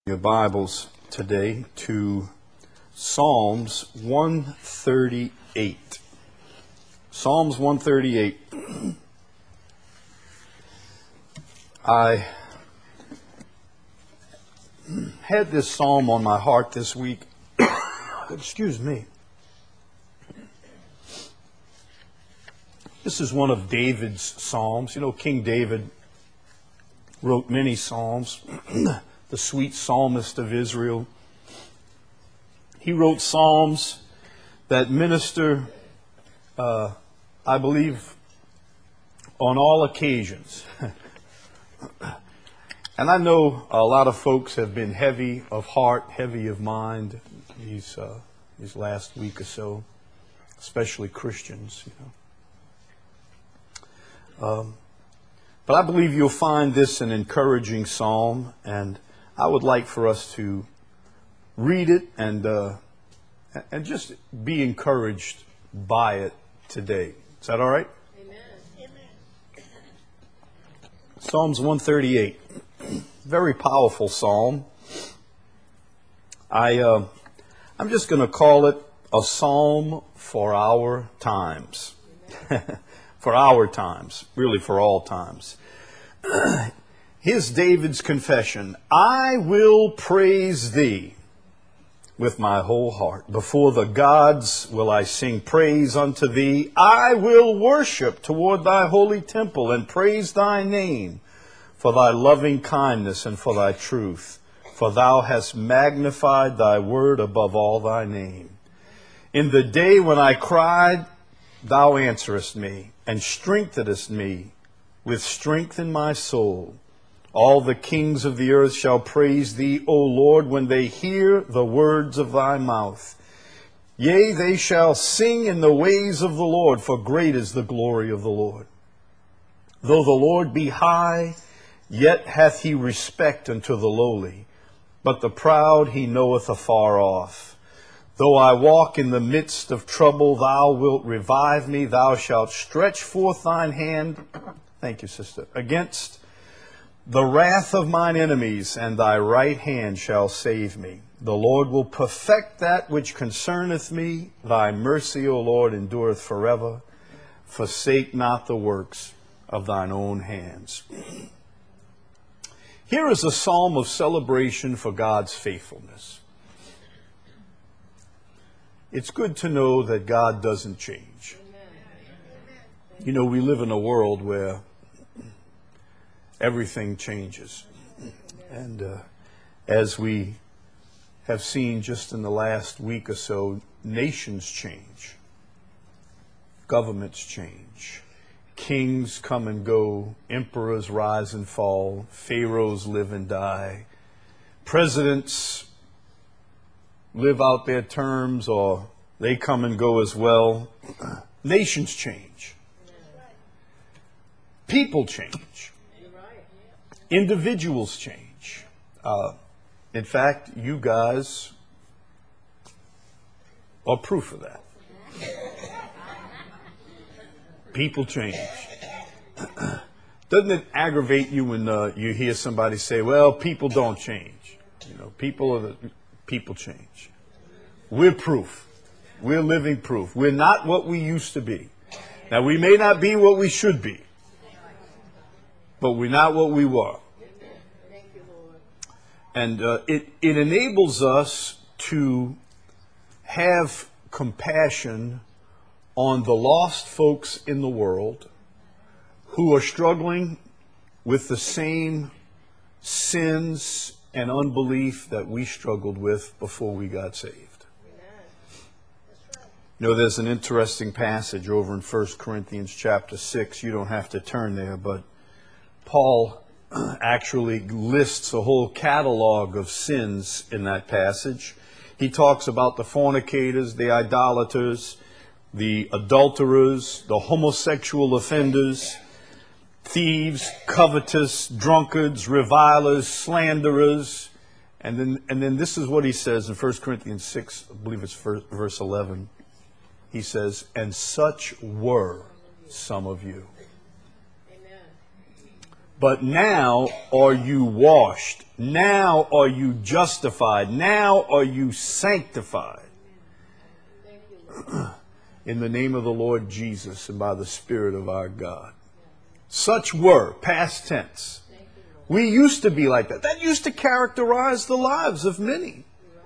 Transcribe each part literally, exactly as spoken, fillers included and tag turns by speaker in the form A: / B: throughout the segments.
A: Your Bibles today to Psalms one thirty-eight. Psalms one thirty-eight. I had this psalm on my heart this week. Excuse me. This is one of David's psalms. You know, King David wrote many psalms. The sweet psalmist of Israel. He wrote psalms that minister, uh, I believe, on all occasions. And I know a lot of folks have been heavy of heart, heavy of mind these uh, these last week or so, especially Christians, you know. Um, but I believe you'll find this an encouraging psalm, and I would like for us to read it and uh, and just be encouraged by it today. Is that all right?
B: Amen. Amen.
A: Psalms one thirty-eight, very powerful psalm. I uh, I'm just going to call it a psalm for our times, for our times, really for all times. Here's David's confession. I will praise thee with my whole heart. Before the gods will I sing praise unto thee. I will worship toward thy holy temple and praise thy name for thy loving kindness and for thy truth. For thou hast magnified thy word above all thy name. In the day when I cried, thou answerest me and strengthenest me with strength in my soul. All the kings of the earth shall praise thee, O Lord, when they hear the words of thy mouth. Yea, they shall sing in the ways of the Lord, for great is the glory of the Lord. Though the Lord be high, yet hath he respect unto the lowly, but the proud he knoweth afar off. Though I walk in the midst of trouble, thou wilt revive me. Thou shalt stretch forth thine hand, thank you, sister, against the wrath of mine enemies, and thy right hand shall save me. The Lord will perfect that which concerneth me. Thy mercy, O Lord, endureth forever. Forsake not the works of thine own hands. Here is a psalm of celebration for God's faithfulness. It's good to know that God doesn't change. You know, we live in a world where everything changes. And uh, as we have seen just in the last week or so, nations change. Governments change. Kings come and go. Emperors rise and fall. Pharaohs live and die. Presidents live out their terms, or they come and go as well. Nations change. People change. Individuals change. Uh, in fact, you guys are proof of that. People change. Doesn't it aggravate you when uh, you hear somebody say, well, people don't change? You know, people are the, people change. We're proof. We're living proof. We're not what we used to be. Now, we may not be what we should be, but we're not what we were. And uh, it, it enables us to have compassion on the lost folks in the world who are struggling with the same sins and unbelief that we struggled with before we got saved. You know, there's an interesting passage over in First Corinthians chapter six. You don't have to turn there, but Paul actually lists a whole catalog of sins in that passage. He talks about the fornicators, the idolaters, the adulterers, the homosexual offenders, thieves, covetous, drunkards, revilers, slanderers. And then and then this is what he says in First Corinthians six, I believe it's verse eleven. He says, and such were some of you. But now are you washed. Now are you justified. Now are you sanctified. In the name of the Lord Jesus and by the Spirit of our God. Such were, past tense. We used to be like that. That used to characterize the lives of many.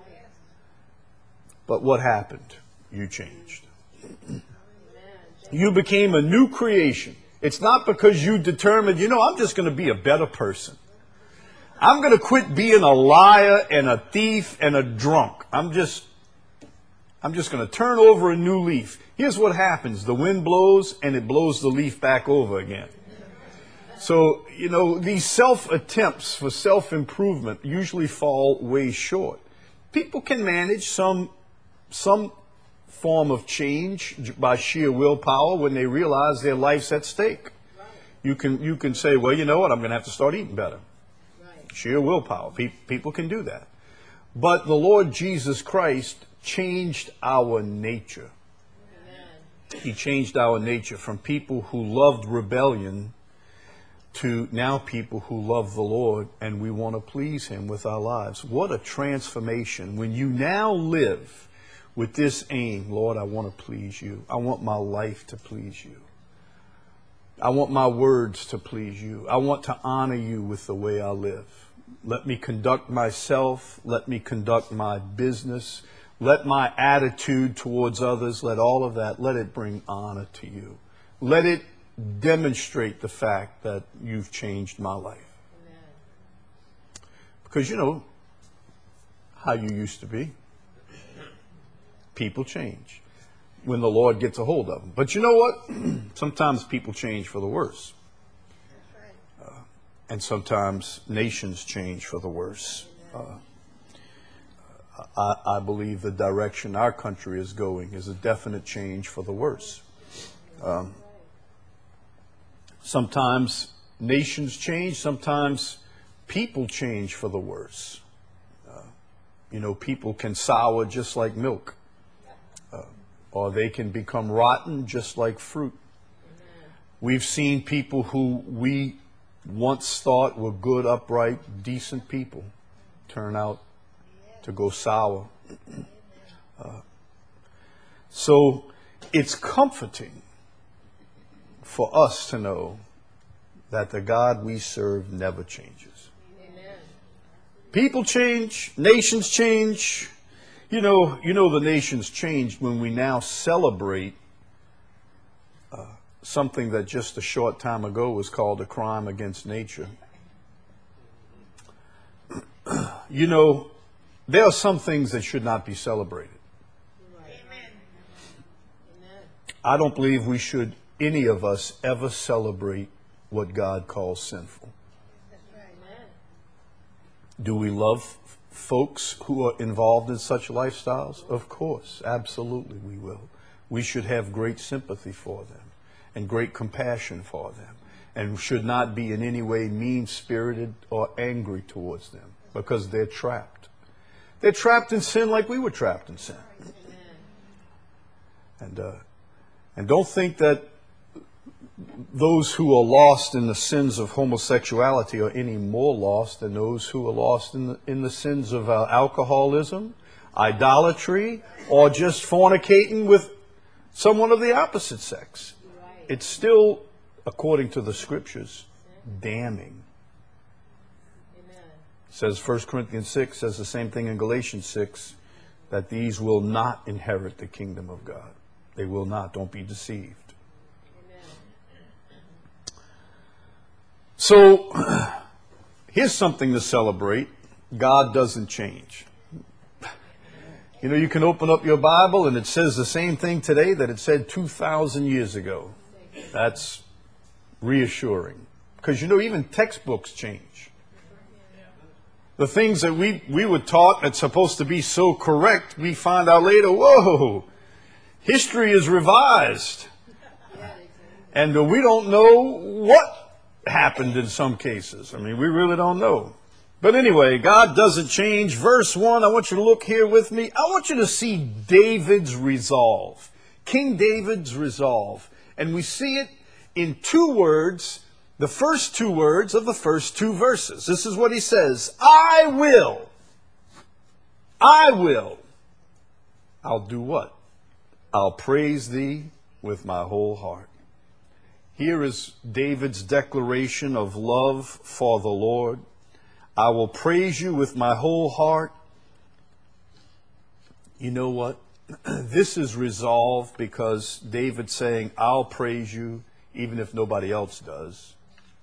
A: But what happened? You changed. You became a new creation. It's not because you determined, you know, I'm just going to be a better person. I'm going to quit being a liar and a thief and a drunk. I'm just, I'm just going to turn over a new leaf. Here's what happens. The wind blows and it blows the leaf back over again. So, you know, these self-attempts for self-improvement usually fall way short. People can manage some, some form of change by sheer willpower when they realize their life's at stake. You can, you can say, well, you know what, I'm going to have to start eating better. Sheer willpower. Pe- people can do that. But the Lord Jesus Christ changed our nature. Amen. He changed our nature from people who loved rebellion to now people who love the Lord and we want to please Him with our lives. What a transformation. When you now live with this aim, Lord, I want to please you. I want my life to please you. I want my words to please you. I want to honor you with the way I live. Let me conduct myself. Let me conduct my business. Let my attitude towards others, let all of that, let it bring honor to you. Let it demonstrate the fact that you've changed my life. Amen. Because you know how you used to be. People change when the Lord gets a hold of them. But you know what? Sometimes people change for the worse. Uh, and sometimes nations change for the worse. Uh, I, I believe the direction our country is going is a definite change for the worse. Um, sometimes nations change. Sometimes people change for the worse. Uh, you know, people can sour just like milk. Or they can become rotten just like fruit. Amen. We've seen people who we once thought were good, upright, decent people turn out to go sour. Uh, so it's comforting for us to know that the God we serve never changes. Amen. People change, nations change. You know, you know the nations changed when we now celebrate uh, something that just a short time ago was called a crime against nature. You know, there are some things that should not be celebrated. Amen. I don't believe we should, any of us, ever celebrate what God calls sinful. Do we love folks who are involved in such lifestyles? Of course, absolutely we will. We should have great sympathy for them and great compassion for them and should not be in any way mean-spirited or angry towards them because they're trapped. They're trapped in sin like we were trapped in sin. And, uh, and don't think that those who are lost in the sins of homosexuality are any more lost than those who are lost in the, in the sins of uh, alcoholism, idolatry, or just fornicating with someone of the opposite sex. It's still, according to the Scriptures, damning. It says First Corinthians six, says the same thing in Galatians six, that these will not inherit the kingdom of God. They will not. Don't be deceived. So, here's something to celebrate. God doesn't change. You know, you can open up your Bible and it says the same thing today that it said two thousand years ago. That's reassuring. Because, you know, even textbooks change. The things that we, we were taught that's supposed to be so correct, we find out later, whoa, history is revised. And uh, we don't know what happened in some cases. I mean, we really don't know. But anyway, God doesn't change. Verse one, I want you to look here with me. I want you to see David's resolve. King David's resolve. And we see it in two words the first two words of the first two verses. This is what he says. I will. I will. I'll do what? I'll praise thee with my whole heart. Here is David's declaration of love for the Lord. I will praise you with my whole heart. You know what? This is resolved because David's saying, I'll praise you even if nobody else does.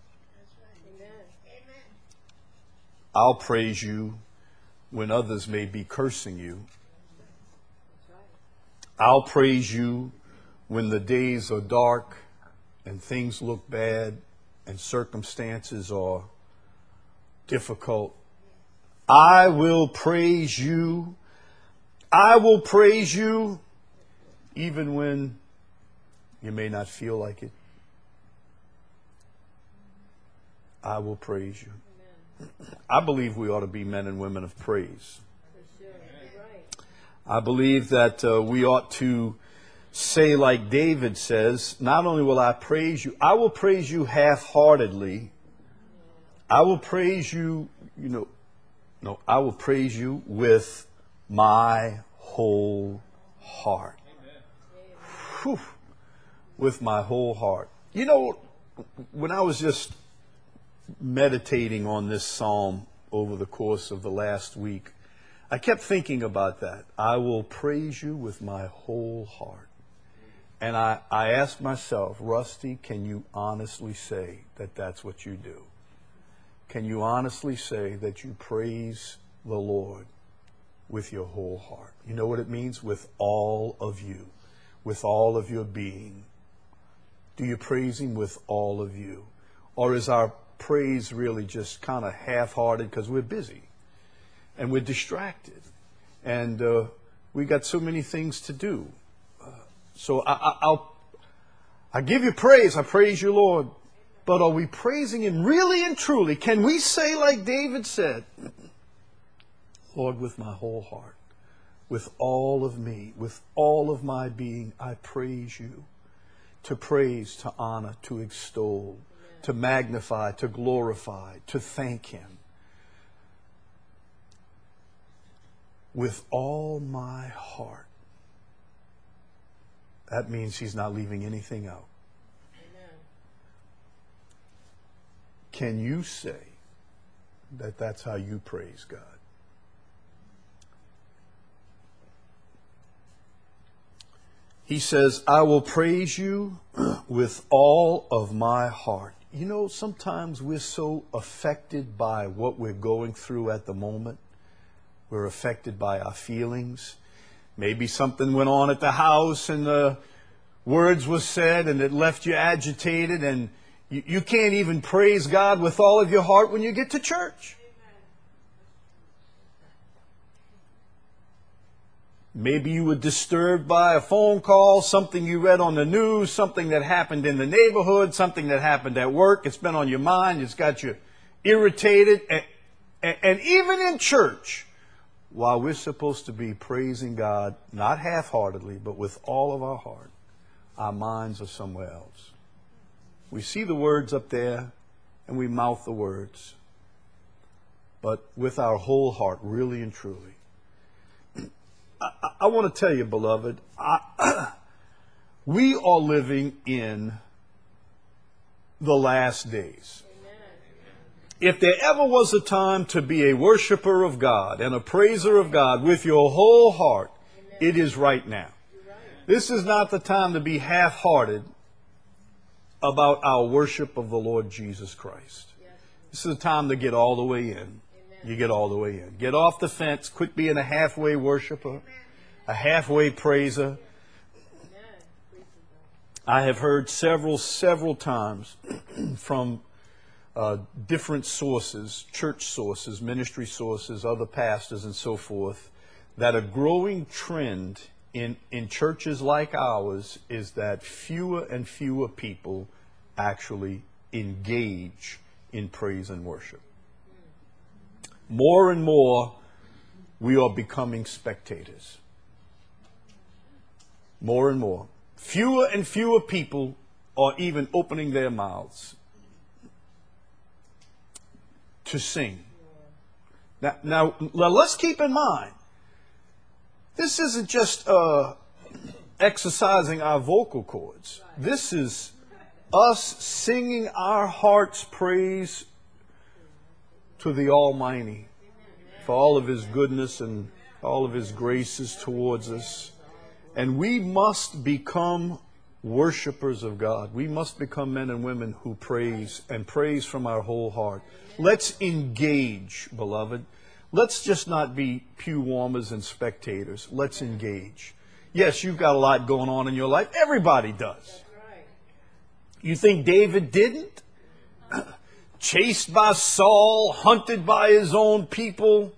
A: I'll praise you when others may be cursing you. I'll praise you when the days are dark and things look bad and circumstances are difficult. I will praise you. I will praise you even when you may not feel like it. I will praise you. I believe we ought to be men and women of praise. I believe that uh, we ought to say like David says, not only will I praise you, I will praise you half-heartedly. I will praise you, you know, no, I will praise you with my whole heart. Whew, with my whole heart. You know, when I was just meditating on this psalm over the course of the last week, I kept thinking about that. I will praise you with my whole heart. And I, I asked myself, Rusty, can you honestly say that that's what you do? Can you honestly say that you praise the Lord with your whole heart? You know what it means? With all of you, with all of your being. Do you praise Him with all of you? Or is our praise really just kind of half-hearted because we're busy and we're distracted and uh, we got so many things to do? Uh, so I, I, I'll I give you praise. I praise you, Lord. But are we praising Him really and truly? Can we say like David said, Lord, with my whole heart, with all of me, with all of my being, I praise you. To praise, to honor, to extol, to magnify, to glorify, to thank Him. With all my heart. That means He's not leaving anything out. Amen. Can you say that that's how you praise God? He says, I will praise you with all of my heart. You know, sometimes we're so affected by what we're going through at the moment. We're affected by our feelings. Maybe something went on at the house and the words were said and it left you agitated and you, you can't even praise God with all of your heart when you get to church. Maybe you were disturbed by a phone call, something you read on the news, something that happened in the neighborhood, something that happened at work. It's been on your mind. It's got you irritated. And, and, and even in church, while we're supposed to be praising God, not half-heartedly, but with all of our heart, our minds are somewhere else. We see the words up there and we mouth the words. But with our whole heart, really and truly, I, I want to tell you, beloved, I, we are living in the last days. Amen. If there ever was a time to be a worshiper of God and a praiser of God with your whole heart, amen, it is right now. Right. This is not the time to be half-hearted about our worship of the Lord Jesus Christ. Yes. This is the time to get all the way in. You get all the way in. Get off the fence. Quit being a halfway worshiper, a halfway praiser. I have heard several, several times from uh, different sources, church sources, ministry sources, other pastors and so forth, that a growing trend in, in churches like ours is that fewer and fewer people actually engage in praise and worship. More and more, we are becoming spectators. More and more. Fewer and fewer people are even opening their mouths. to sing. Now, now, let's keep in mind, this isn't just uh, exercising our vocal cords. This is us singing our heart's praise to the Almighty for all of His goodness and all of His graces towards us. And we must become worshipers of God. We must become men and women who praise, and praise from our whole heart. Let's engage, beloved. Let's just not be pew warmers and spectators. Let's engage. Yes, you've got a lot going on in your life. Everybody does. You think David didn't? Chased by Saul, hunted by his own people,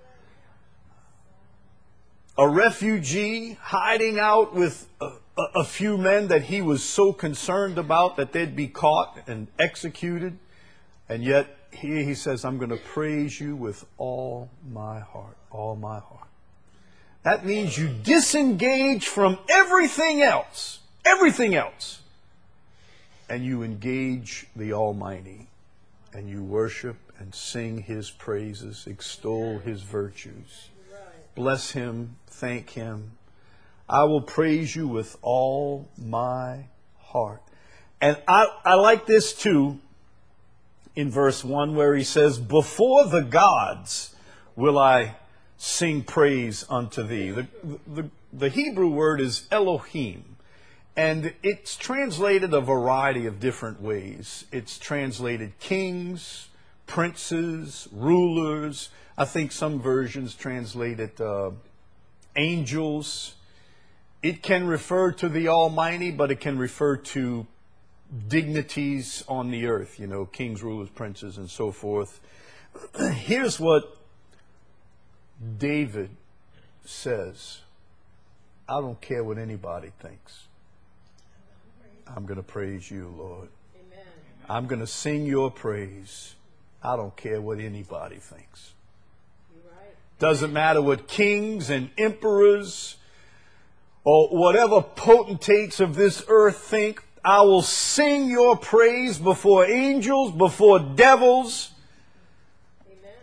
A: a refugee hiding out with a, a, a few men that he was so concerned about that they'd be caught and executed. And yet here he says, I'm going to praise you with all my heart, all my heart. That means you disengage from everything else, everything else. And you engage the Almighty, and you worship and sing His praises, extol His virtues. Bless Him, thank Him. I will praise you with all my heart. And I, I like this too in verse one where he says, before the gods will I sing praise unto thee. The, the, the Hebrew word is Elohim. And it's translated a variety of different ways. It's translated kings, princes, rulers. I think some versions translate it uh, angels. It can refer to the Almighty, but it can refer to dignities on the earth, you know, kings, rulers, princes, and so forth. Here's what David says. I don't care what anybody thinks. I'm going to praise you, Lord. Amen. I'm going to sing your praise. I don't care what anybody thinks. Right. Doesn't matter what kings and emperors or whatever potentates of this earth think. I will sing your praise before angels, before devils. Amen.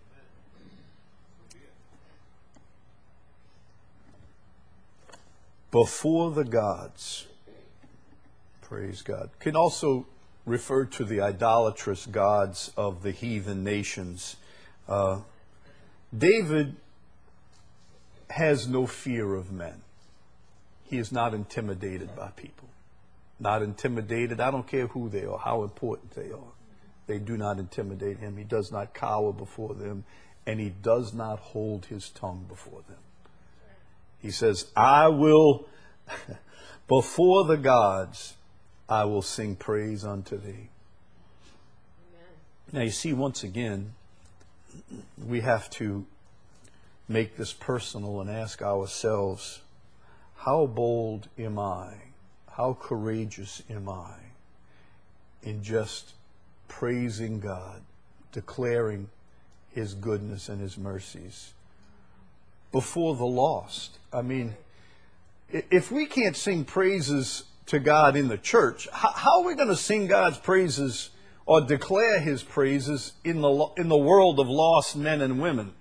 A: Before the gods. Praise God. Can also refer to the idolatrous gods of the heathen nations. Uh, David has no fear of men. He is not intimidated by people. Not intimidated. I don't care who they are, how important they are. They do not intimidate him. He does not cower before them, and he does not hold his tongue before them. He says, I will, before the gods, I will sing praise unto thee. Amen. Now you see, once again, we have to make this personal and ask ourselves, how bold am I? How courageous am I in just praising God, declaring His goodness and His mercies before the lost? I mean, if we can't sing praises to God in the church, how, how are we going to sing God's praises or declare His praises in the in the world of lost men and women?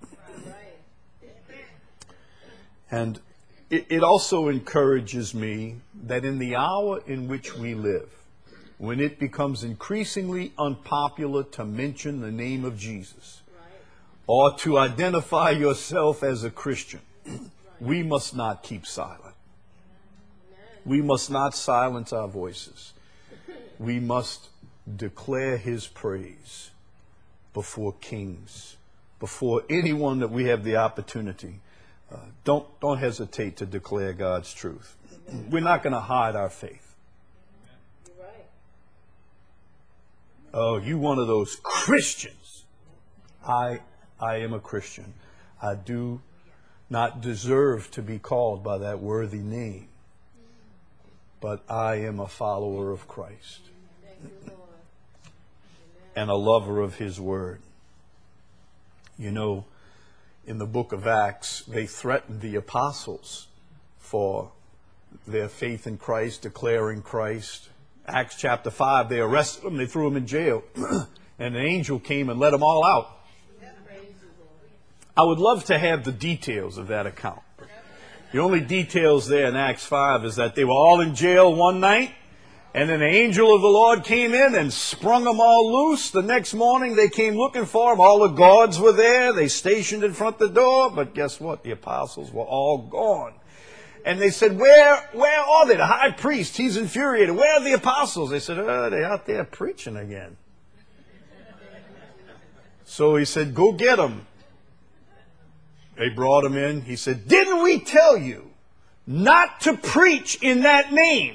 A: And it, it also encourages me that in the hour in which we live, when it becomes increasingly unpopular to mention the name of Jesus or to identify yourself as a Christian, we must not keep silent. We must not silence our voices. We must declare His praise before kings, before anyone that we have the opportunity. Uh, don't, don't hesitate to declare God's truth. We're not going to hide our faith. You're right. Oh, you one of those Christians. I, I am a Christian. I do not deserve to be called by that worthy name. But I am a follower of Christ and a lover of His Word. You know, in the book of Acts, they threatened the apostles for their faith in Christ, declaring Christ. Acts chapter five, they arrested them, they threw them in jail. And an angel came and let them all out. I would love to have the details of that account. The only details there in Acts five is that they were all in jail one night, and then the angel of the Lord came in and sprung them all loose. The next morning they came looking for them. All the guards were there. They stationed in front of the door. But guess what? The apostles were all gone. And they said, where, where are they? The high priest, he's infuriated. Where are the apostles? They said, oh, they're out there preaching again. So he said, go get them. They brought him in. He said, didn't we tell you not to preach in that name?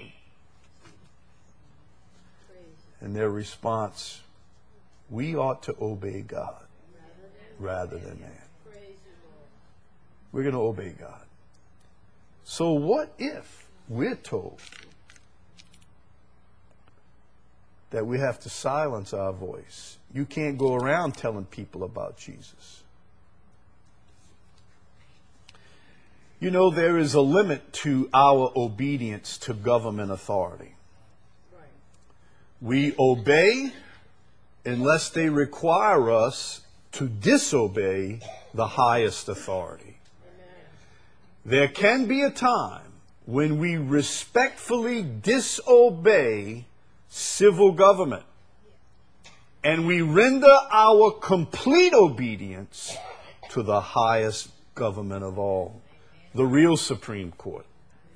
A: And their response, we ought to obey God rather than man. We're going to obey God. So what if we're told that we have to silence our voice? You can't go around telling people about Jesus. You know, there is a limit to our obedience to government authority. We obey unless they require us to disobey the highest authority. There can be a time when we respectfully disobey civil government and we render our complete obedience to the highest government of all, the real Supreme Court.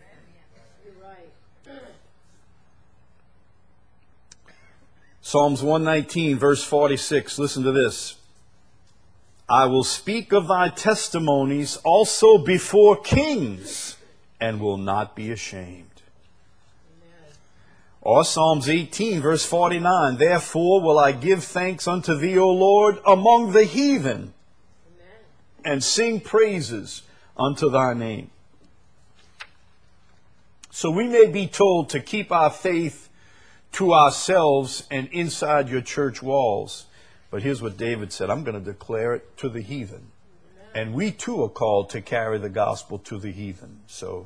A: Psalms one nineteen, verse forty-six, listen to this. I will speak of thy testimonies also before kings and will not be ashamed. Amen. Or Psalms eighteen, verse forty-nine, therefore will I give thanks unto thee, O Lord, among the heathen, Amen, and sing praises unto thy name. So we may be told to keep our faith to ourselves and inside your church walls. But here's what David said, I'm going to declare it to the heathen. And we too are called to carry the gospel to the heathen. So,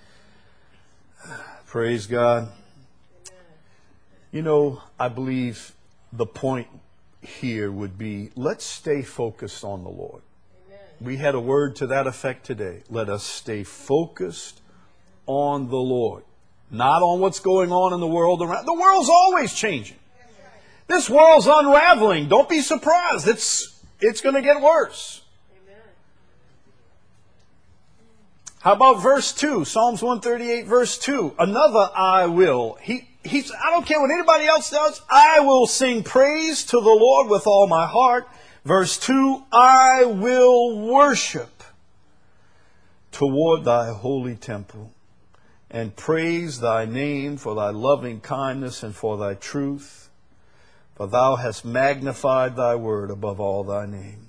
A: praise God. You know, I believe the point here would be, let's stay focused on the Lord. We had a word to that effect today. Let us stay focused on the Lord. Not on what's going on in the world around. The world's always changing. This world's unraveling. Don't be surprised. It's, it's going to get worse. Amen. How about verse two? Psalms one thirty-eight, verse two. Another I will. He, he's, I don't care what anybody else does. I will sing praise to the Lord with all my heart. Verse two. I will worship toward thy holy temple, and praise thy name for thy loving kindness and for thy truth. For thou hast magnified thy word above all thy name.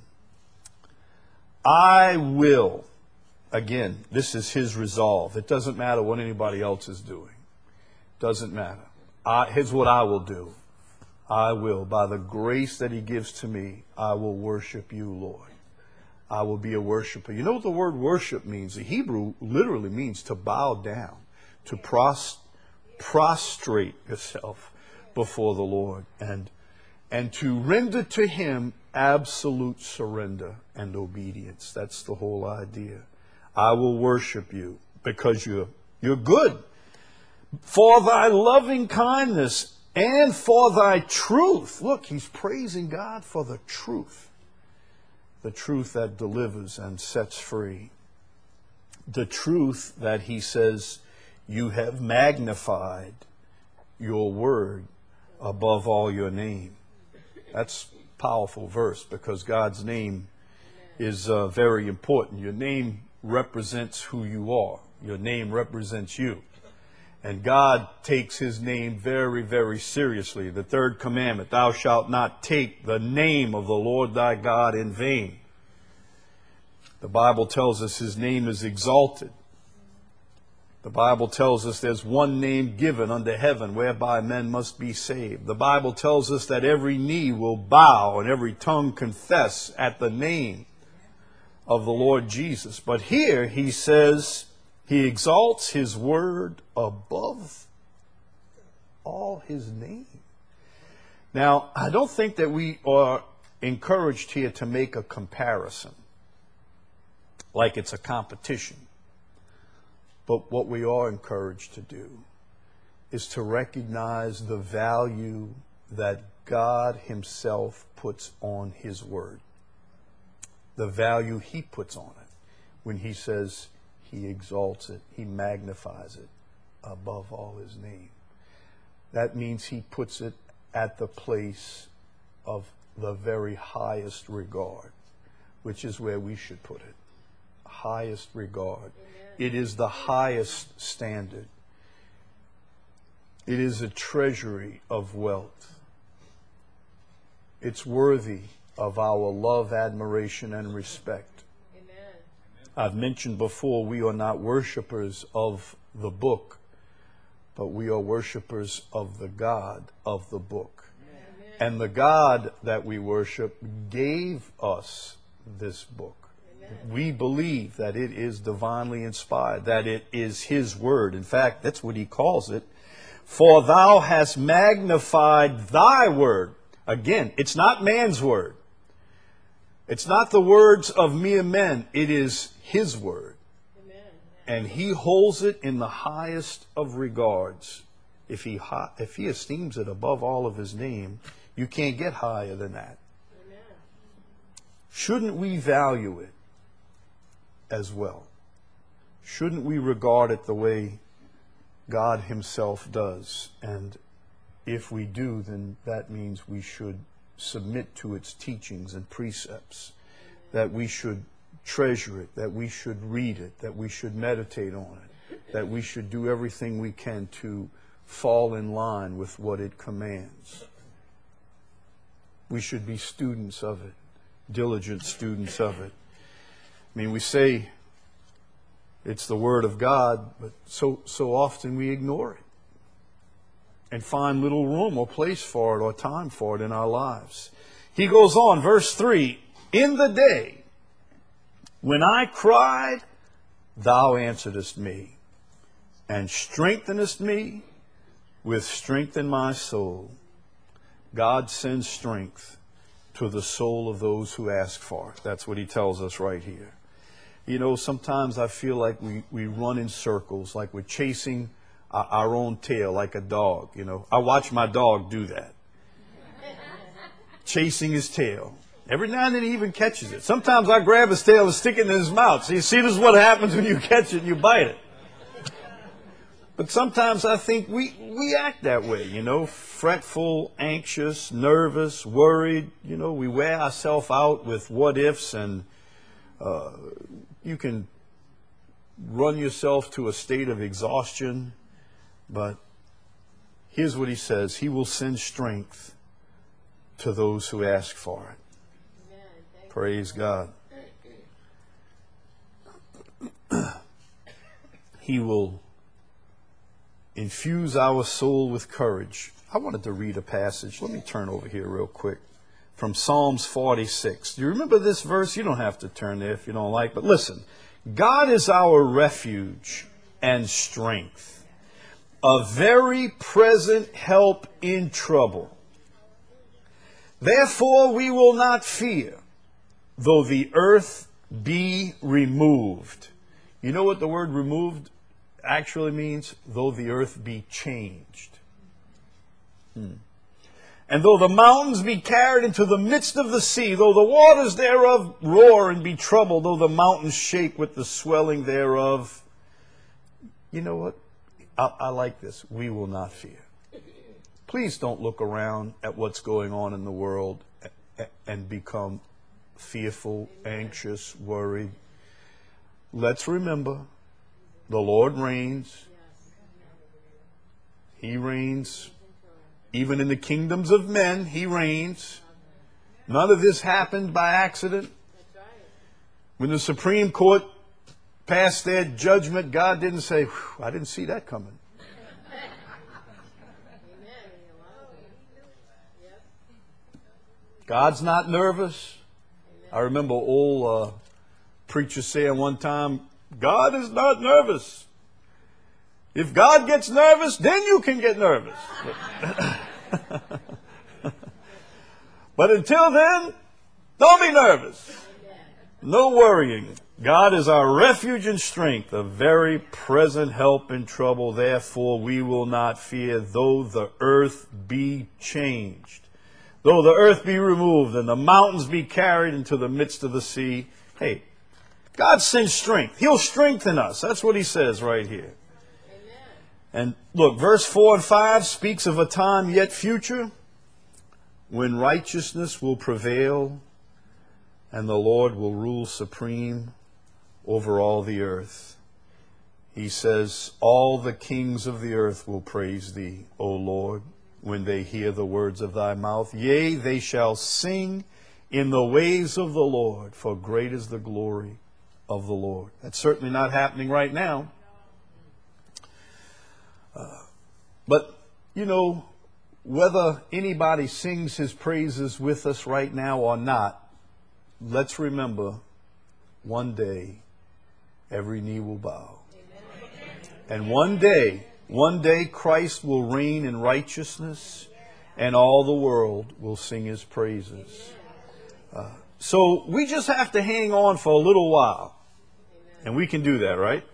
A: I will. Again, this is his resolve. It doesn't matter what anybody else is doing. Doesn't matter. I, here's what I will do. I will, by the grace that he gives to me, I will worship you, Lord. I will be a worshiper. You know what the word worship means? The Hebrew literally means to bow down. To pros- prostrate yourself before the Lord and, and to render to him absolute surrender and obedience. That's the whole idea. I will worship you because you're, you're good. For thy loving kindness and for thy truth. Look, he's praising God for the truth. The truth that delivers and sets free. The truth that he says, you have magnified your word above all your name. That's a powerful verse because God's name is uh, very important. Your name represents who you are. Your name represents you. And God takes his name very, very seriously. The third commandment, thou shalt not take the name of the Lord thy God in vain. The Bible tells us his name is exalted. The Bible tells us there's one name given under heaven whereby men must be saved. The Bible tells us that every knee will bow and every tongue confess at the name of the Lord Jesus. But here he says he exalts his word above all his name. Now, I don't think that we are encouraged here to make a comparison, like it's a competition. But what we are encouraged to do is to recognize the value that God himself puts on his word. The value he puts on it when he says he exalts it, he magnifies it above all his name. That means he puts it at the place of the very highest regard, which is where we should put it. Highest regard. Amen. It is the highest standard. It is a treasury of wealth. It's worthy of our love, admiration, and respect. Amen. I've mentioned before, we are not worshipers of the book, but we are worshipers of the God of the book. Amen. And the God that we worship gave us this book. Amen. We believe that it is divinely inspired, that it is his word. In fact, that's what he calls it. For thou hast magnified thy word. Again, it's not man's word. It's not the words of mere men. It is his word. Amen. And he holds it in the highest of regards. If he, if he esteems it above all of his name, you can't get higher than that. Amen. Shouldn't we value it as well? Shouldn't we regard it the way God himself does? And if we do, then that means we should submit to its teachings and precepts, that we should treasure it, that we should read it, that we should meditate on it, that we should do everything we can to fall in line with what it commands. We should be students of it, diligent students of it. I mean, we say it's the Word of God, but so so often we ignore it and find little room or place for it or time for it in our lives. He goes on, verse three, in the day when I cried, thou answeredest me, and strengthenest me with strength in my soul. God sends strength to the soul of those who ask for it. That's what he tells us right here. You know, sometimes I feel like we, we run in circles, like we're chasing our, our own tail like a dog. You know, I watch my dog do that. Chasing his tail. Every now and then he even catches it. Sometimes I grab his tail and stick it in his mouth. So you see, this is what happens when you catch it and you bite it. But sometimes I think we, we act that way, you know, fretful, anxious, nervous, worried. You know, we wear ourselves out with what ifs, and uh, you can run yourself to a state of exhaustion. But here's what he says. He will send strength to those who ask for it. Amen. Praise God. He will infuse our soul with courage. I wanted to read a passage. Let me turn over here real quick. From Psalms forty-six. Do you remember this verse? You don't have to turn there if you don't like. But listen. God is our refuge and strength, a very present help in trouble. Therefore we will not fear, though the earth be removed. You know what the word removed actually means? Though the earth be changed. Hmm. And though the mountains be carried into the midst of the sea, though the waters thereof roar and be troubled, though the mountains shake with the swelling thereof. You know what? I, I like this. We will not fear. Please don't look around at what's going on in the world and become fearful, anxious, worried. Let's remember, the Lord reigns. He reigns. Even in the kingdoms of men, he reigns. None of this happened by accident. When the Supreme Court passed their judgment, God didn't say, I didn't see that coming. God's not nervous. I remember old uh, preacher saying one time, God is not nervous. If God gets nervous, then you can get nervous. But until then, don't be nervous. No worrying. God is our refuge and strength, a very present help in trouble. Therefore, we will not fear, though the earth be changed. Though the earth be removed and the mountains be carried into the midst of the sea. Hey, God sends strength. He'll strengthen us. That's what he says right here. Amen. And look, verse four and five speaks of a time yet future when righteousness will prevail and the Lord will rule supreme over all the earth. He says, all the kings of the earth will praise thee, O Lord, when they hear the words of thy mouth. Yea, they shall sing in the ways of the Lord, for great is the glory of the Lord. That's certainly not happening right now. Uh, but, you know, whether anybody sings his praises with us right now or not, let's remember, one day, every knee will bow. And one day, one day Christ will reign in righteousness and all the world will sing his praises. Uh, so we just have to hang on for a little while. And we can do that, right?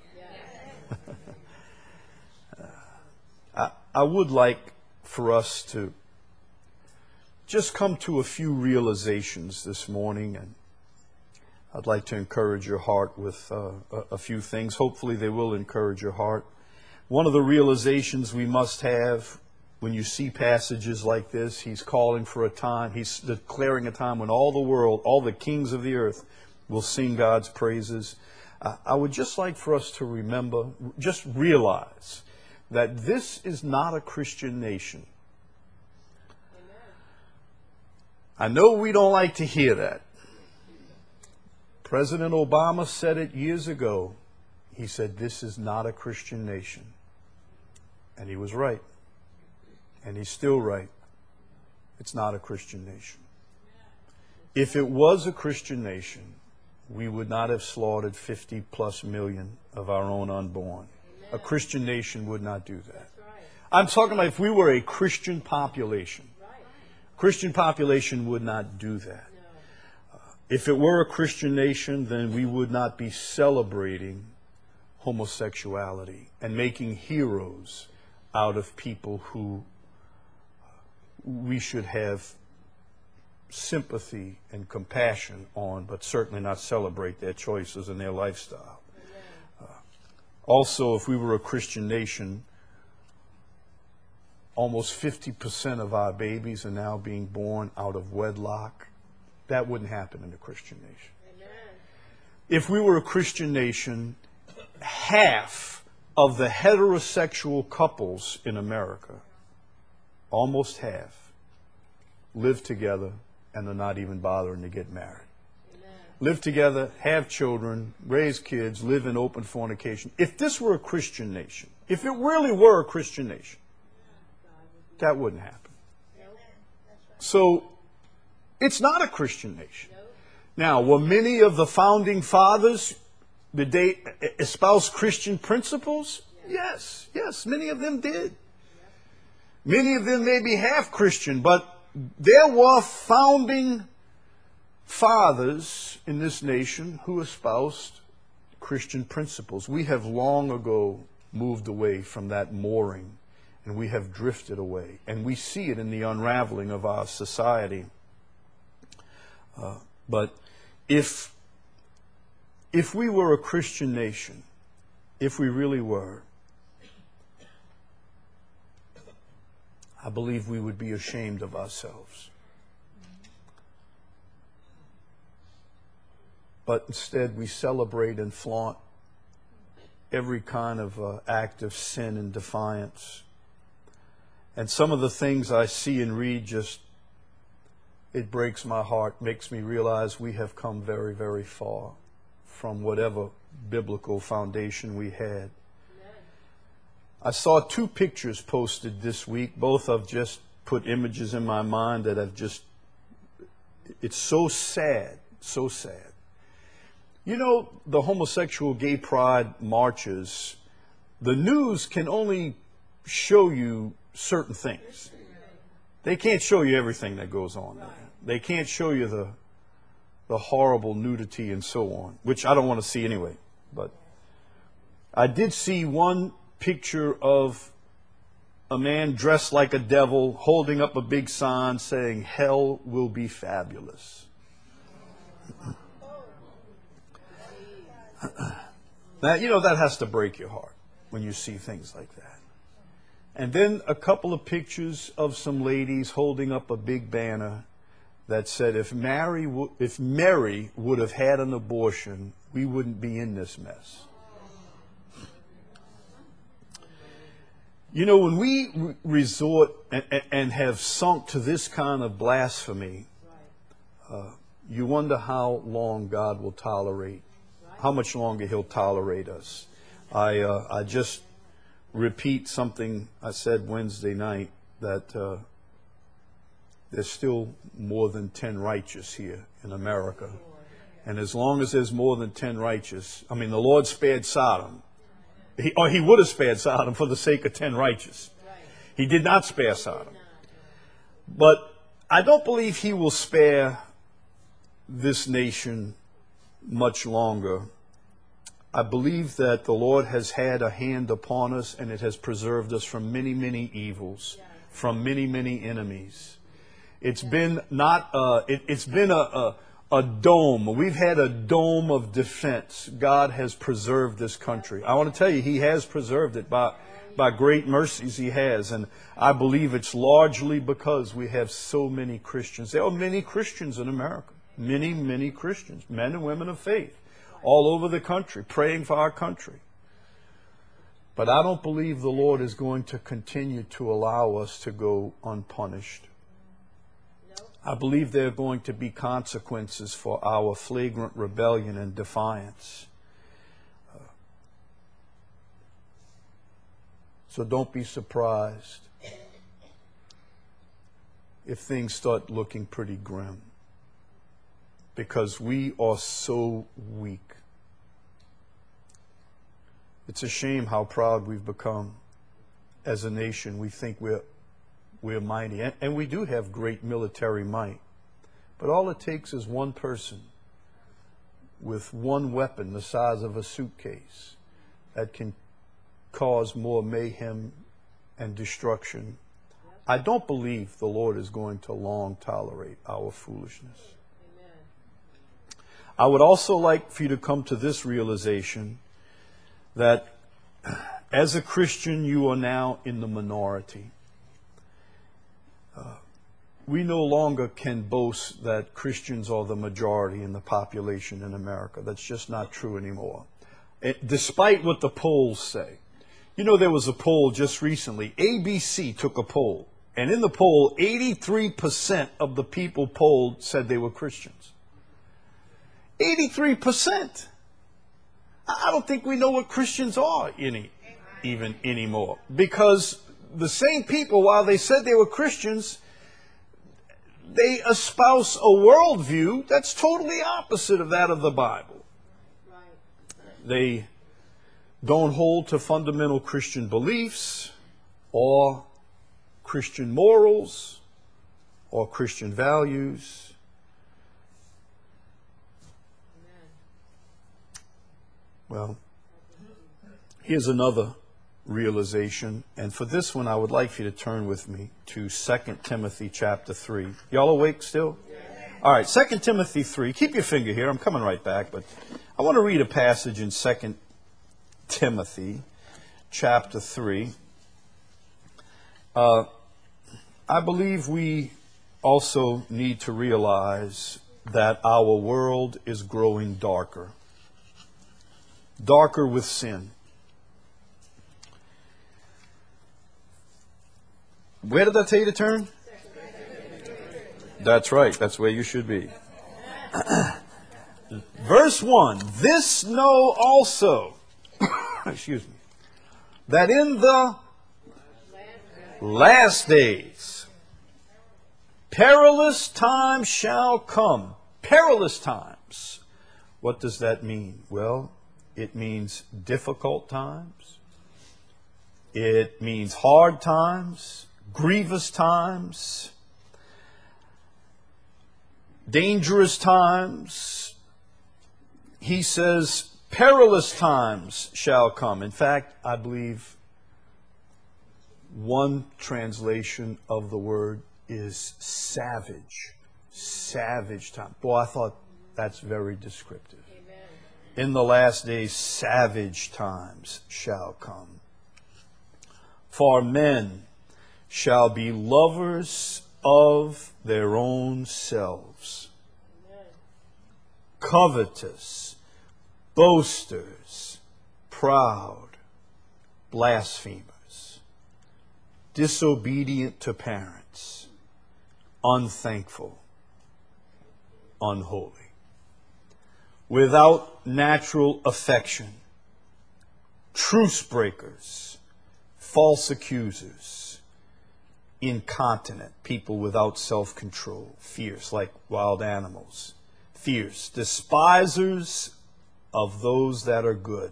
A: uh, I, I would like for us to just come to a few realizations this morning, and I'd like to encourage your heart with uh, a, a few things. Hopefully they will encourage your heart. One of the realizations we must have when you see passages like this, he's calling for a time, he's declaring a time when all the world, all the kings of the earth will sing God's praises. Uh, I would just like for us to remember, just realize that this is not a Christian nation. I know we don't like to hear that. President Obama said it years ago. He said, this is not a Christian nation. And he was right. And he's still right. It's not a Christian nation. If it was a Christian nation, we would not have slaughtered fifty plus million of our own unborn. A Christian nation would not do that. I'm talking about if we were a Christian population. Christian population would not do that. Uh, if it were a Christian nation, then we would not be celebrating homosexuality and making heroes out of people who we should have sympathy and compassion on, but certainly not celebrate their choices and their lifestyle. Uh, also, if we were a Christian nation, almost fifty percent of our babies are now being born out of wedlock. That wouldn't happen in a Christian nation. Amen. If we were a Christian nation, half of the heterosexual couples in America, almost half, live together and are not even bothering to get married. Amen. Live together, have children, raise kids, live in open fornication. If this were a Christian nation, if it really were a Christian nation, that wouldn't happen. So, it's not a Christian nation. Now, were many of the founding fathers, did they espouse Christian principles? Yes, yes, many of them did. Many of them may be half Christian, but there were founding fathers in this nation who espoused Christian principles. We have long ago moved away from that mooring. And we have drifted away. And we see it in the unraveling of our society. Uh, but if, if we were a Christian nation, if we really were, I believe we would be ashamed of ourselves. But instead we celebrate and flaunt every kind of uh, act of sin and defiance. And some of the things I see and read just, it breaks my heart, makes me realize we have come very, very far from whatever biblical foundation we had. I saw two pictures posted this week. Both have just put images in my mind that have just, it's so sad, so sad. You know, the homosexual gay pride marches, the news can only show you certain things. They can't show you everything that goes on there. They can't show you the the horrible nudity and so on, which I don't want to see anyway. But I did see one picture of a man dressed like a devil holding up a big sign saying, "Hell will be fabulous." Now, you know, that has to break your heart when you see things like that. And then a couple of pictures of some ladies holding up a big banner that said, if Mary, w- if Mary would have had an abortion, we wouldn't be in this mess. You know, when we re- resort and, and have sunk to this kind of blasphemy, uh, you wonder how long God will tolerate, how much longer He'll tolerate us. I uh, I just repeat something I said Wednesday night, that uh, there's still more than ten righteous here in America. And as long as there's more than ten righteous, I mean, the Lord spared Sodom. He, or he would have spared Sodom for the sake of ten righteous. He did not spare Sodom. But I don't believe He will spare this nation much longer. I believe that the Lord has had a hand upon us, and it has preserved us from many, many evils, from many, many enemies. It's been not, uh, it, it's been a, a, a dome. We've had a dome of defense. God has preserved this country. I want to tell you, He has preserved it by, by great mercies. He has. And I believe it's largely because we have so many Christians. There are many Christians in America. Many, many Christians, men and women of faith, all over the country, praying for our country. But I don't believe the Lord is going to continue to allow us to go unpunished. I believe there are going to be consequences for our flagrant rebellion and defiance. Uh, so don't be surprised if things start looking pretty grim, because we are so weak. It's a shame how proud we've become as a nation. We think we're we're mighty, and, and we do have great military might. But all it takes is one person with one weapon the size of a suitcase that can cause more mayhem and destruction. I don't believe the Lord is going to long tolerate our foolishness. I would also like for you to come to this realization that as a Christian, you are now in the minority. Uh, we no longer can boast that Christians are the majority in the population in America. That's just not true anymore. It, despite what the polls say. You know, there was a poll just recently. A B C took a poll. And in the poll, eighty-three percent of the people polled said they were Christians. eighty-three percent. I don't think we know what Christians are any, even anymore. Because the same people, while they said they were Christians, they espouse a worldview that's totally opposite of that of the Bible. They don't hold to fundamental Christian beliefs or Christian morals or Christian values. Well, here's another realization, and for this one I would like for you to turn with me to Second Timothy chapter three. Y'all awake still? All right, Second Timothy three. Keep your finger here. I'm coming right back, but I want to read a passage in Second Timothy chapter three. Uh, I believe we also need to realize that our world is growing darker. Darker with sin. Where did I tell you to turn? That's right. That's where you should be. Verse one. This know also, excuse me, that in the last days perilous times shall come. Perilous times. What does that mean? Well, it means difficult times. It means hard times, grievous times. dangerous times. He says perilous times shall come. In fact, I believe one translation of the word is savage. Savage time. Boy, I thought that's very descriptive. Amen. In the last days, savage times shall come. For men shall be lovers of their own selves, amen, covetous, boasters, proud, blasphemers, disobedient to parents, unthankful, unholy, without natural affection, truce breakers, false accusers, incontinent, people without self-control, fierce like wild animals, fierce, despisers of those that are good,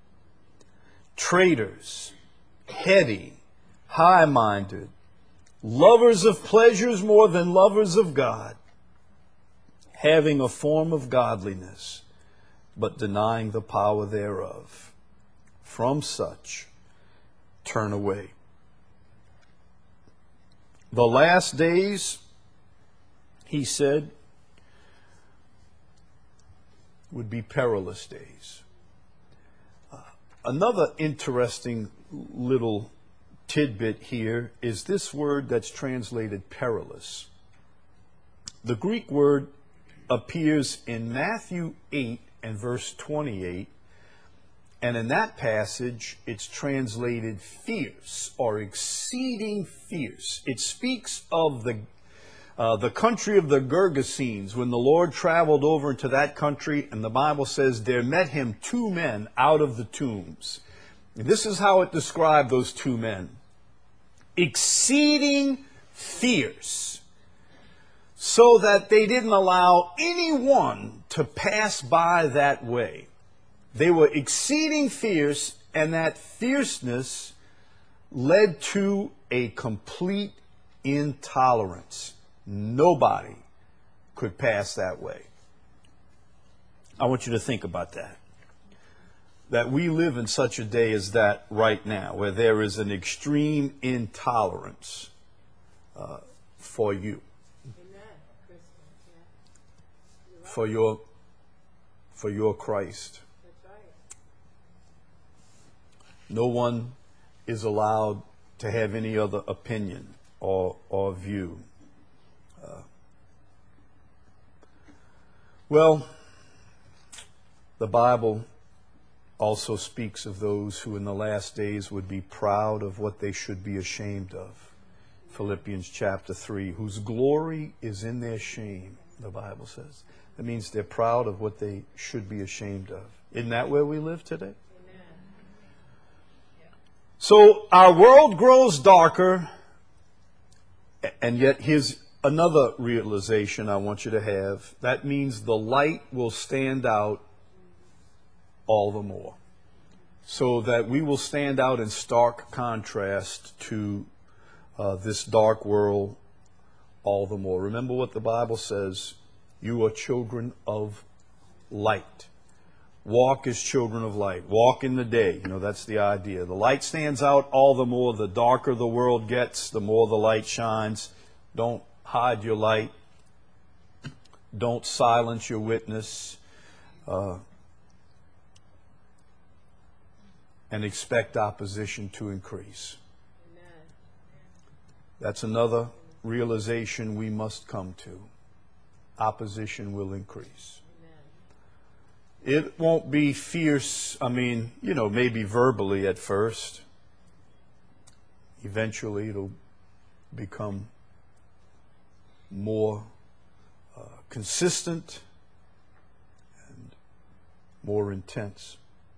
A: traitors, heady, high-minded, lovers of pleasures more than lovers of God, having a form of godliness, but denying the power thereof. From such, turn away. The last days, he said, would be perilous days. Uh, another interesting little tidbit here is this word that's translated perilous. The Greek word appears in Matthew eight and verse twenty-eight, and in that passage it's translated fierce or exceeding fierce. It speaks of the uh, the country of the Gergesenes when the Lord traveled over into that country, and the Bible says there met him two men out of the tombs. And this is how it described those two men. Exceeding fierce, so that they didn't allow anyone to pass by that way. They were exceeding fierce, and that fierceness led to a complete intolerance. Nobody could pass that way. I want you to think about that. That we live in such a day as that right now, where there is an extreme intolerance uh, for you. For your, for your Christ. That's right. No one is allowed to have any other opinion or, or view. Uh, well, the Bible also speaks of those who in the last days would be proud of what they should be ashamed of. Philippians chapter three, whose glory is in their shame, the Bible says. That means they're proud of what they should be ashamed of. Isn't that where we live today? Amen. So our world grows darker, and yet here's another realization I want you to have. That means the light will stand out all the more. So that we will stand out in stark contrast to uh, this dark world all the more. Remember what the Bible says. You are children of light. Walk as children of light. Walk in the day. You know, that's the idea. The light stands out all the more. The darker the world gets, the more the light shines. Don't hide your light. Don't silence your witness. Uh, and expect opposition to increase. Amen. That's another realization we must come to. Opposition will increase. Amen. It won't be fierce, I mean, you know, maybe verbally at first. Eventually it'll become more uh, consistent and more intense.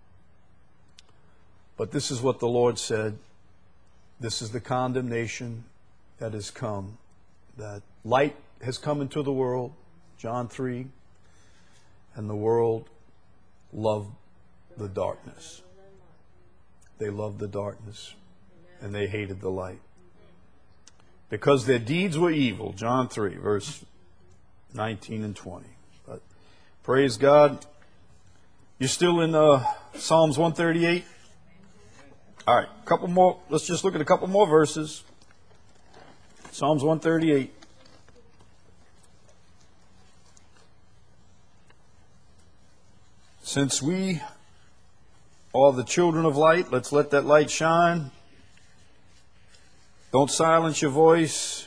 A: But this is what the Lord said. This is the condemnation that has come. That light has come into the world, John three, and the world loved the darkness. They loved the darkness, and they hated the light. Because their deeds were evil, John three, verse nineteen and twenty. But praise God. You're still in uh, Psalms one thirty-eight? All right, a couple more. Let's just look at a couple more verses. Psalms one thirty-eight. Since we are the children of light, let's let that light shine. Don't silence your voice.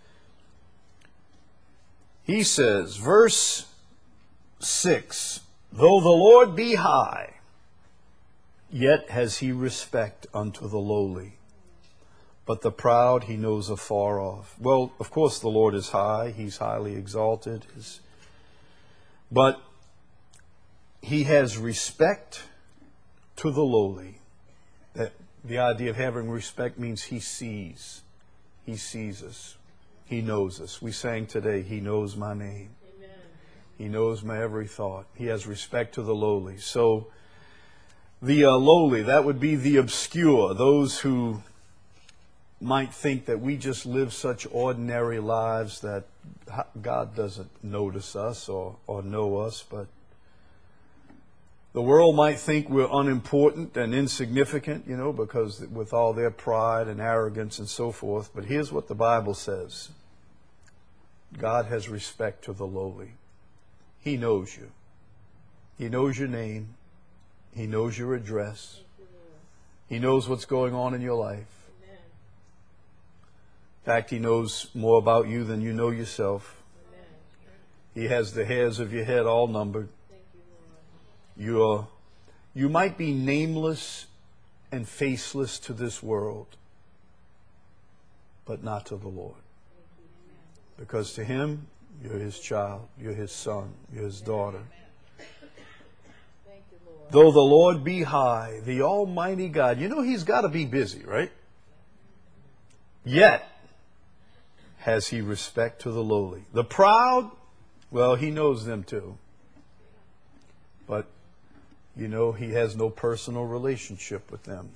A: He says, verse six, though the Lord be high, yet has he respect unto the lowly, but the proud he knows afar off. Well, of course the Lord is high. He's highly exalted. But he has respect to the lowly. That the idea of having respect means he sees. He sees us. He knows us. We sang today, he knows my name. Amen. He knows my every thought. He has respect to the lowly. So the uh, lowly, that would be the obscure, those who might think that we just live such ordinary lives that God doesn't notice us or, or know us, but the world might think we're unimportant and insignificant, you know, because with all their pride and arrogance and so forth. But here's what the Bible says. God has respect to the lowly. He knows you. He knows your name. He knows your address. He knows what's going on in your life. In fact, he knows more about you than you know yourself. He has the hairs of your head all numbered. You're, you might be nameless and faceless to this world, but not to the Lord. Because to him, you're his child, you're his son, you're his daughter. Though the Lord be high, the Almighty God, you know he's got to be busy, right? Yet has he respect to the lowly. The proud, well, he knows them too. But you know, he has no personal relationship with them.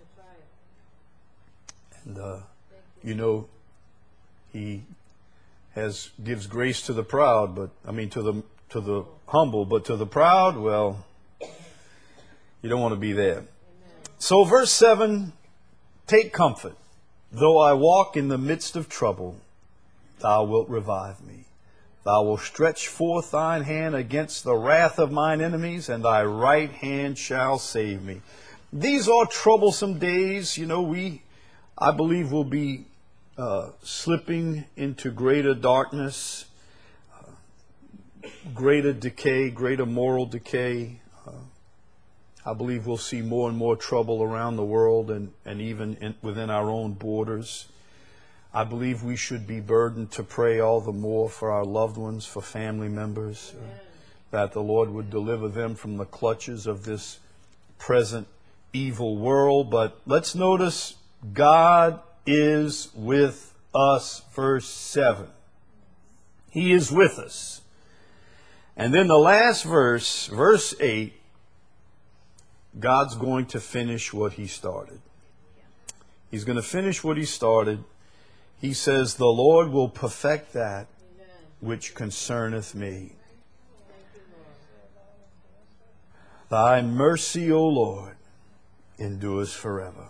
A: And, uh, you know, he has gives grace to the proud, but, I mean, to the to the humble, but to the proud, well, you don't want to be there. So, verse seven, take comfort. Though I walk in the midst of trouble, thou wilt revive me. Thou wilt stretch forth thine hand against the wrath of mine enemies, and thy right hand shall save me. These are troublesome days. You know, we, I believe, will be uh, slipping into greater darkness, uh, greater decay, greater moral decay. Uh, I believe we'll see more and more trouble around the world and, and even in, within our own borders. I believe we should be burdened to pray all the more for our loved ones, for family members, uh, that the Lord would deliver them from the clutches of this present evil world. But let's notice God is with us, verse seven. He is with us. And then the last verse, verse eight, God's going to finish what he started. He's going to finish what he started. He says, the Lord will perfect that which concerneth me. Thy mercy, O Lord, endures forever.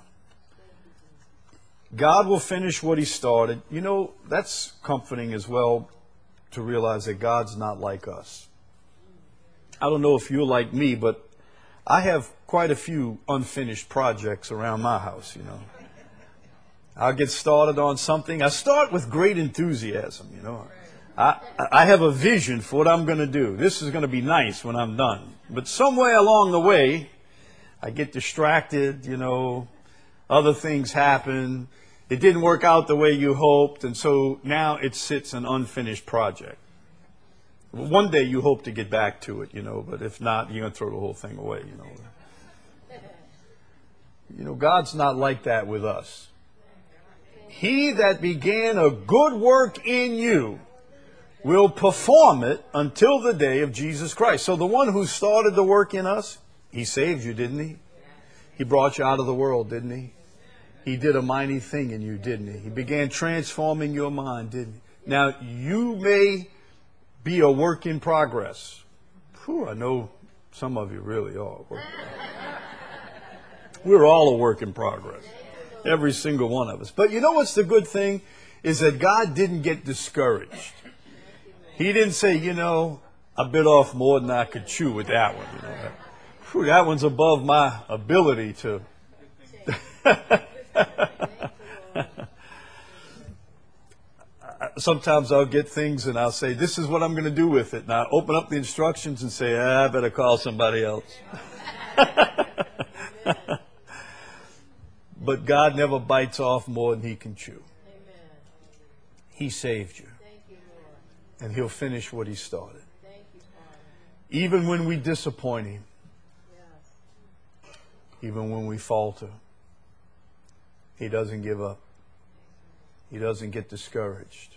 A: God will finish what he started. You know, that's comforting as well to realize that God's not like us. I don't know if you're like me, but I have quite a few unfinished projects around my house, you know. I'll get started on something. I start with great enthusiasm, you know. I, I have a vision for what I'm going to do. This is going to be nice when I'm done. But somewhere along the way, I get distracted, you know. Other things happen. It didn't work out the way you hoped, and so now it sits an unfinished project. One day you hope to get back to it, you know, but if not, you're going to throw the whole thing away, you know. You know, God's not like that with us. He that began a good work in you will perform it until the day of Jesus Christ. So the one who started the work in us, he saved you, didn't he? He brought you out of the world, didn't he? He did a mighty thing in you, didn't he? He began transforming your mind, didn't he? Now, you may be a work in progress. Whew, I know some of you really are. We're all a work in progress. Every single one of us. But you know what's the good thing? Is that God didn't get discouraged. He didn't say, you know, I bit off more than I could chew with that one. You know, that, whew, that one's above my ability to. Sometimes I'll get things and I'll say, this is what I'm going to do with it. And I open up the instructions and say, ah, I better call somebody else. But God never bites off more than he can chew. He saved you. And he'll finish what he started. Even when we disappoint him. Even when we falter. He doesn't give up. He doesn't get discouraged.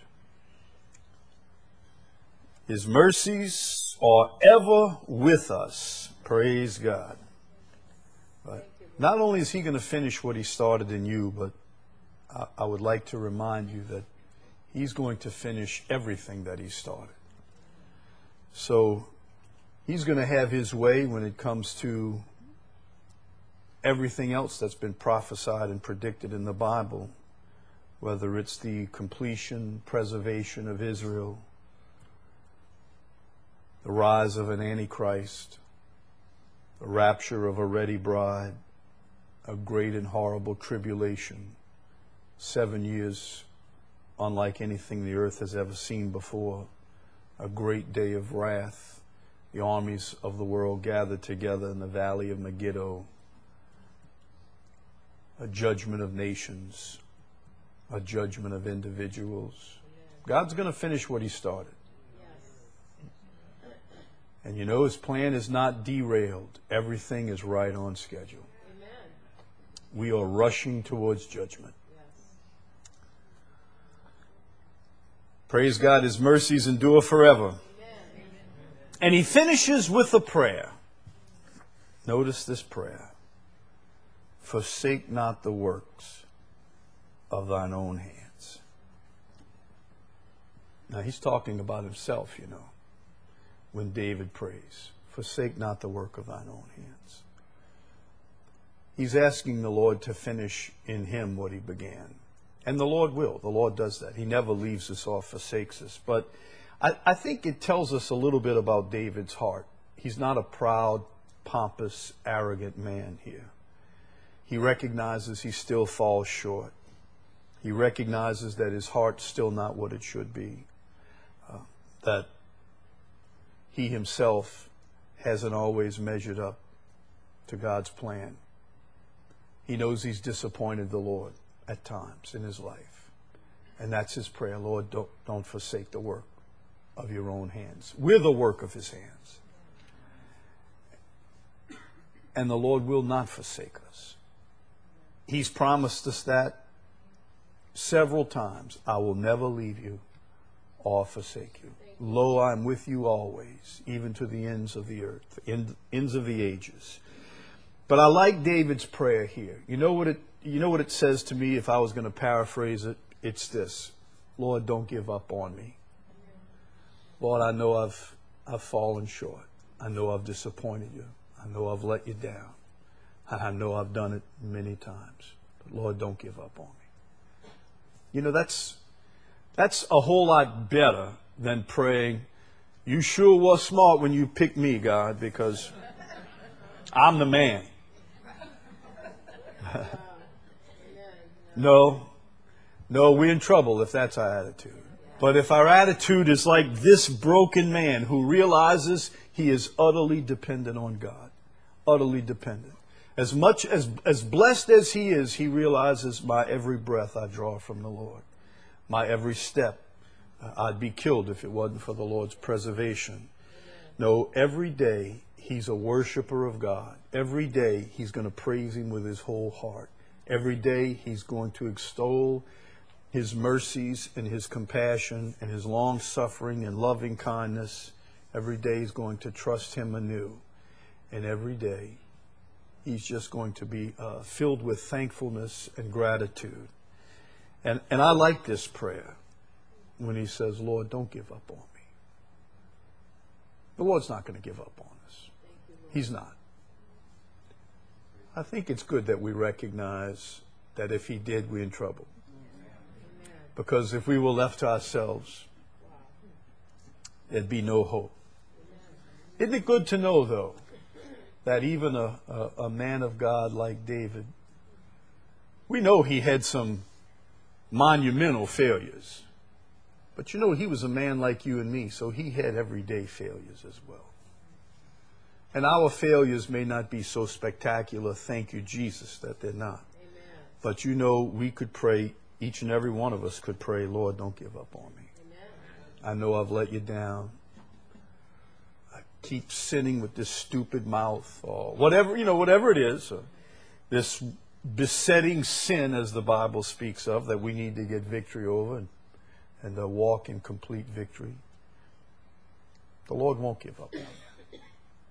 A: His mercies are ever with us. Praise God. But not only is he going to finish what he started in you, but I, I would like to remind you that he's going to finish everything that he started. So he's going to have his way when it comes to everything else that's been prophesied and predicted in the Bible, whether it's the completion, preservation of Israel, the rise of an Antichrist, the rapture of a ready bride, a great and horrible tribulation, seven years unlike anything the earth has ever seen before, a great day of wrath, the armies of the world gathered together in the valley of Megiddo, a judgment of nations, a judgment of individuals. God's going to finish what he started. And you know his plan is not derailed. Everything is right on schedule. We are rushing towards judgment. Praise God, his mercies endure forever. And he finishes with a prayer. Notice this prayer. Forsake not the works of thine own hands. Now he's talking about himself, you know, when David prays, forsake not the work of thine own hands. He's asking the Lord to finish in him what he began. And the Lord will. The Lord does that. He never leaves us or forsakes us. But I, I think it tells us a little bit about David's heart. He's not a proud, pompous, arrogant man here. He recognizes he still falls short. He recognizes that his heart's still not what it should be. Uh, that he himself hasn't always measured up to God's plan. He knows he's disappointed the Lord at times in his life. And that's his prayer. Lord, don't, don't forsake the work of your own hands. We're the work of his hands. And the Lord will not forsake us. He's promised us that several times. I will never leave you or forsake you. Lo, I'm with you always, even to the ends of the earth, end, ends of the ages. But I like David's prayer here. You know what it, you know what it says to me if I was going to paraphrase it? It's this. Lord, don't give up on me. Lord, I know I've, I've fallen short. I know I've disappointed you. I know I've let you down. I know I've done it many times. But Lord, don't give up on me. You know, that's, that's a whole lot better than praying, you sure was smart when you picked me, God, because I'm the man. No, no, we're in trouble if that's our attitude. But if our attitude is like this broken man who realizes he is utterly dependent on God, utterly dependent. As much as, as blessed as he is, he realizes my every breath I draw from the Lord. My every step, uh, I'd be killed if it wasn't for the Lord's preservation. No, every day he's a worshiper of God. Every day he's going to praise him with his whole heart. Every day he's going to extol his mercies and his compassion and his long suffering and loving kindness. Every day he's going to trust him anew. And every day he's just going to be uh, filled with thankfulness and gratitude. And, and I like this prayer when he says, Lord, don't give up on me. The Lord's not going to give up on us. He's not. I think it's good that we recognize that if He did, we're in trouble. Because if we were left to ourselves, there'd be no hope. Isn't it good to know, though, that even a, a, a man of God like David, we know he had some monumental failures. But you know, he was a man like you and me, so he had everyday failures as well. And our failures may not be so spectacular, thank you, Jesus, that they're not. Amen. But you know, we could pray, each and every one of us could pray, Lord, don't give up on me. Amen. I know I've let you down. I keep sinning with this stupid mouth, or whatever, you know, whatever it is, or this besetting sin, as the Bible speaks of, that we need to get victory over and, and uh, walk in complete victory. The Lord won't give up on you.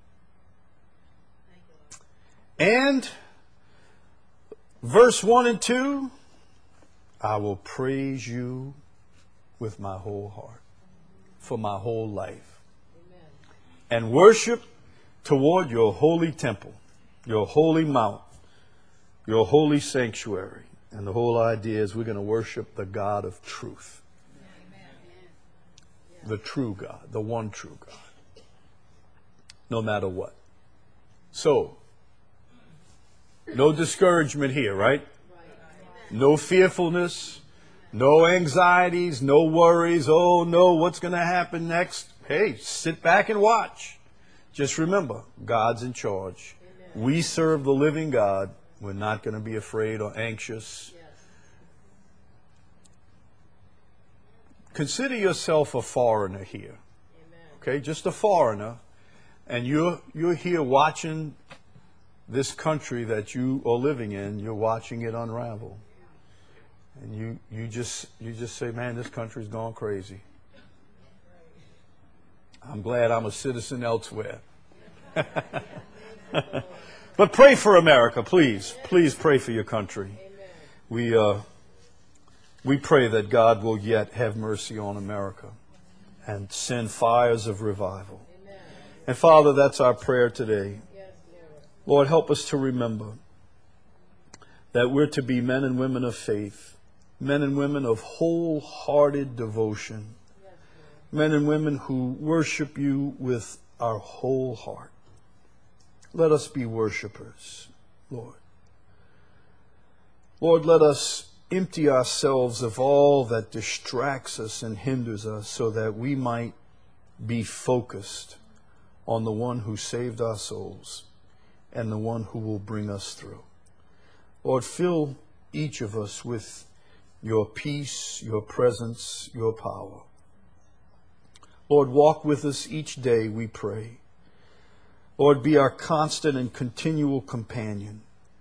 A: And verse one and two, I will praise you with my whole heart, for my whole life, Amen. And worship toward your holy temple, your holy mount, your holy sanctuary. And the whole idea is we're going to worship the God of truth. Amen. The true God, the one true God. No matter what. So, no discouragement here, right? No fearfulness, no anxieties, no worries. Oh no, what's going to happen next? Hey, sit back and watch. Just remember, God's in charge. We serve the living God. We're not going to be afraid or anxious. Yes. Consider yourself a foreigner here. Amen. Okay, just a foreigner. And you're, you're here watching this country that you are living in. You're watching it unravel. And you, you, just, you just say, man, this country's gone crazy. I'm glad I'm a citizen elsewhere. But pray for America, please. Please pray for your country. We uh, we pray that God will yet have mercy on America and send fires of revival. And Father, that's our prayer today. Lord, help us to remember that we're to be men and women of faith, men and women of wholehearted devotion, men and women who worship you with our whole heart. Let us be worshipers, Lord. Lord, let us empty ourselves of all that distracts us and hinders us so that we might be focused on the one who saved our souls and the one who will bring us through. Lord, fill each of us with your peace, your presence, your power. Lord, walk with us each day, we pray. Lord, be our constant and continual companion.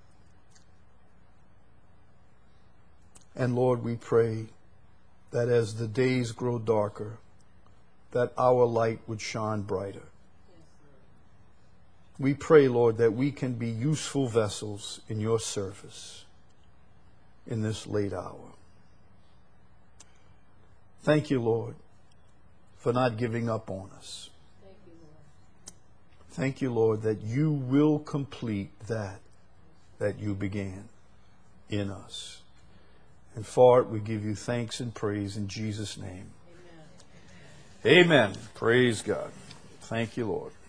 A: And Lord, we pray that as the days grow darker, that our light would shine brighter. We pray, Lord, that we can be useful vessels in your service in this late hour. Thank you, Lord, for not giving up on us. Thank you, Lord, that you will complete that that you began in us. And for it, we give you thanks and praise in Jesus' name. Amen. Amen. Praise God. Thank you, Lord.